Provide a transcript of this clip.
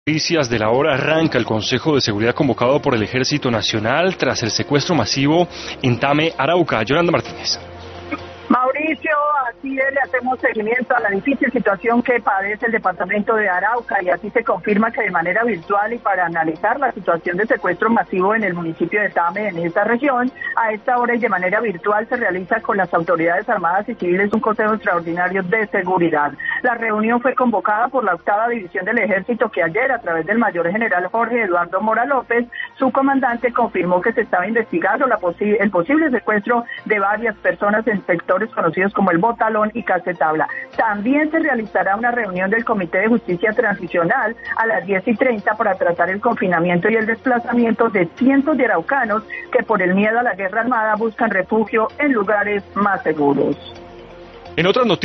Noticias de la hora. Arranca el Consejo de Seguridad convocado por el Ejército Nacional tras el secuestro masivo en Tame, Arauca. Yolanda Martínez. Mauricio, así es, le hacemos seguimiento a la difícil situación que padece el departamento de Arauca y así se confirma que de manera virtual y para analizar la situación de secuestro masivo en el municipio de Tame, en esta región, a esta hora y de manera virtual se realiza con las autoridades armadas y civiles un consejo extraordinario de seguridad. La reunión fue convocada por la 8ª División del Ejército que ayer, a través del mayor general Jorge Eduardo Mora López, su comandante confirmó que se estaba investigando el posible secuestro de varias personas en sectores conocidos como el Botalón y Casetabla. También se realizará una reunión del Comité de Justicia Transicional a las 10:30 para tratar el confinamiento y el desplazamiento de cientos de araucanos que por el miedo a la guerra armada buscan refugio en lugares más seguros. En otras noticias.